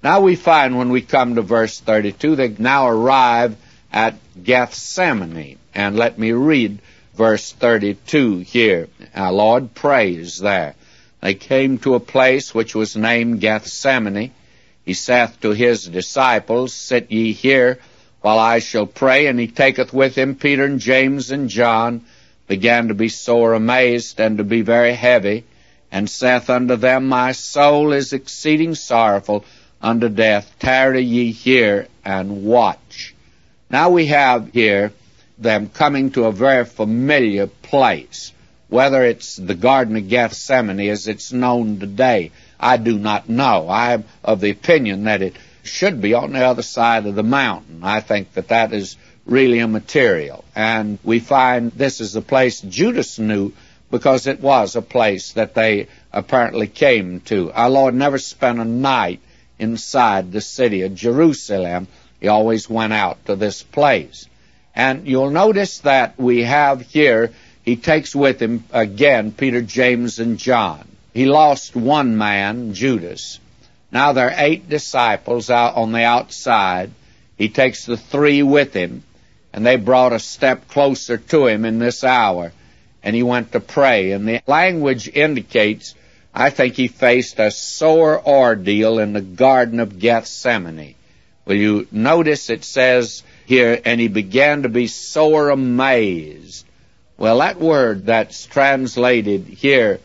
Now we find when we come to verse 32, they now arrive at Gethsemane. And let me read verse 32 here. Our Lord prays there. They came to a place which was named Gethsemane. He saith to his disciples, Sit ye here, while I shall pray. And he taketh with him Peter and James and John, began to be sore amazed, and to be very heavy, and saith unto them, My soul is exceeding sorrowful unto death. Tarry ye here, and watch. Now we have here them coming to a very familiar place. Whether it's the Garden of Gethsemane as it's known today, I do not know. I'm of the opinion that it should be on the other side of the mountain. I think that that is really immaterial. And we find this is a place Judas knew because it was a place that they apparently came to. Our Lord never spent a night inside the city of Jerusalem. He always went out to this place. And you'll notice that we have here, he takes with him again Peter, James, and John. He lost one man, Judas. Now there are 8 disciples out on the outside. He takes the 3 with him, and they brought a step closer to him in this hour, and he went to pray. And the language indicates, I think he faced a sore ordeal in the Garden of Gethsemane. Will you notice it says here, and he began to be sore amazed. Well, that word that's translated here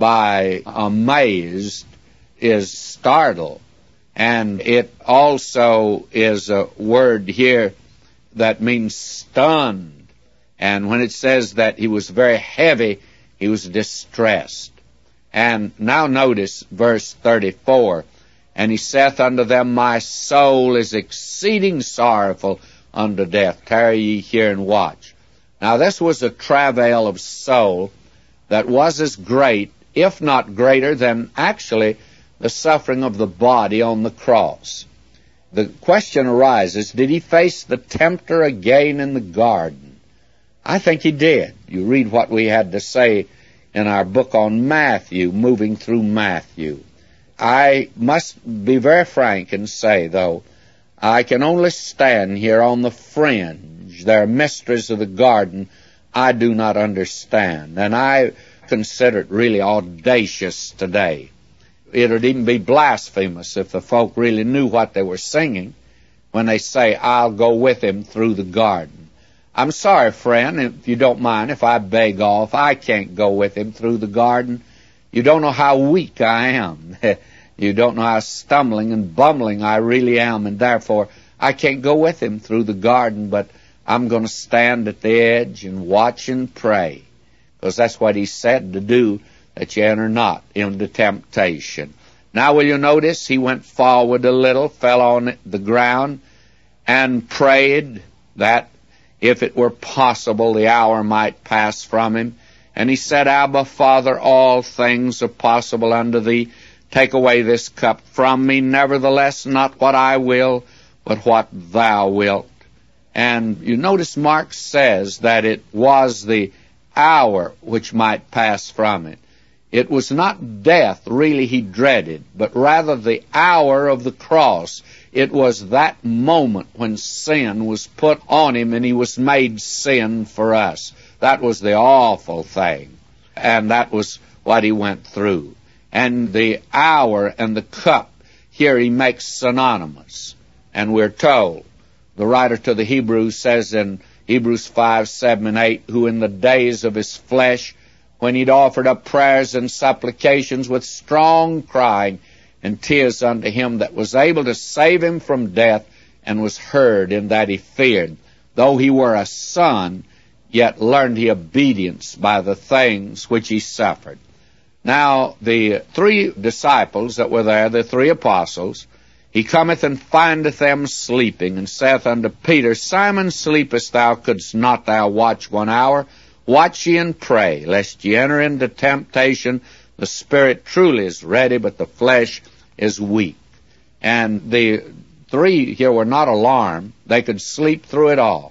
by amazed is startled. And it also is a word here that means stunned. And when it says that he was very heavy, he was distressed. And now notice verse 34. And he saith unto them, My soul is exceeding sorrowful unto death. Tarry ye here and watch. Now this was a travail of soul that was as great, if not greater, than actually the suffering of the body on the cross. The question arises, did he face the tempter again in the garden? I think he did. You read what we had to say in our book on Matthew, moving through Matthew. I must be very frank and say, though, I can only stand here on the fringe. There are mysteries of the garden I do not understand, and I consider it really audacious today. It would even be blasphemous if the folk really knew what they were singing when they say, I'll go with him through the garden. I'm sorry, friend, if you don't mind if I beg off. I can't go with him through the garden. You don't know how weak I am. You don't know how stumbling and bumbling I really am, and therefore I can't go with him through the garden, but I'm going to stand at the edge and watch and pray, because that's what he said to do, that you enter not into temptation. Now will you notice he went forward a little, fell on the ground, and prayed that if it were possible the hour might pass from him. And he said, Abba, Father, all things are possible unto thee. Take away this cup from me. Nevertheless, not what I will, but what thou wilt. And you notice Mark says that it was the hour which might pass from it. It was not death really he dreaded, but rather the hour of the cross. It was that moment when sin was put on him and he was made sin for us. That was the awful thing, and that was what he went through. And the hour and the cup, here he makes synonymous. And we're told, the writer to the Hebrews says in Hebrews 5, 7, and 8, who in the days of his flesh, when he'd offered up prayers and supplications with strong crying and tears unto him that was able to save him from death, and was heard in that he feared. Though he were a son, yet learned he obedience by the things which he suffered. Now, the 3 disciples that were there, the 3 apostles, he cometh and findeth them sleeping, and saith unto Peter, Simon, sleepest thou? Couldst not thou watch 1 hour? Watch ye and pray, lest ye enter into temptation. The spirit truly is ready, but the flesh is weak. And the 3 here were not alarmed. They could sleep through it all.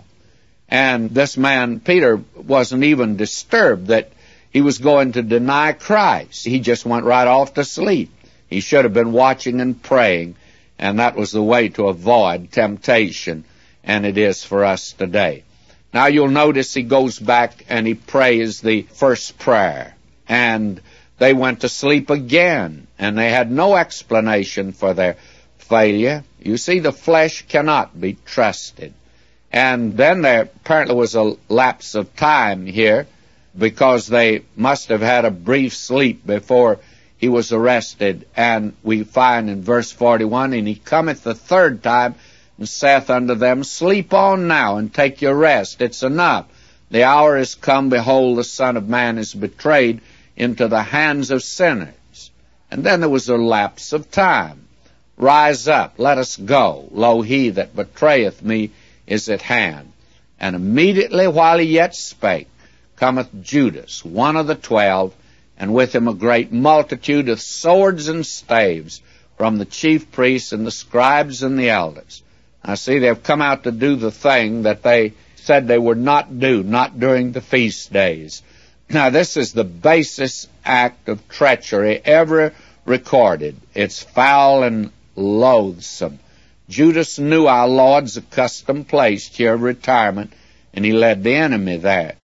And this man, Peter, wasn't even disturbed that he was going to deny Christ. He just went right off to sleep. He should have been watching and praying. and that was the way to avoid temptation, and it is for us today. Now you'll notice he goes back and he prays the first prayer, and they went to sleep again, and they had no explanation for their failure. You see, the flesh cannot be trusted. And then there apparently was a lapse of time here, because they must have had a brief sleep before he was arrested. And we find in verse 41, and he cometh the third time, and saith unto them, Sleep on now, and take your rest. It's enough. The hour is come, behold, the Son of Man is betrayed into the hands of sinners. And then there was a lapse of time. Rise up, let us go. Lo, he that betrayeth me is at hand. And immediately while he yet spake, cometh Judas, one of the 12, and with him a great multitude of swords and staves from the chief priests and the scribes and the elders. Now see, they've come out to do the thing that they said they would not do, not during the feast days. Now this is the basest act of treachery ever recorded. It's foul and loathsome. Judas knew our Lord's accustomed place here of retirement, and he led the enemy there.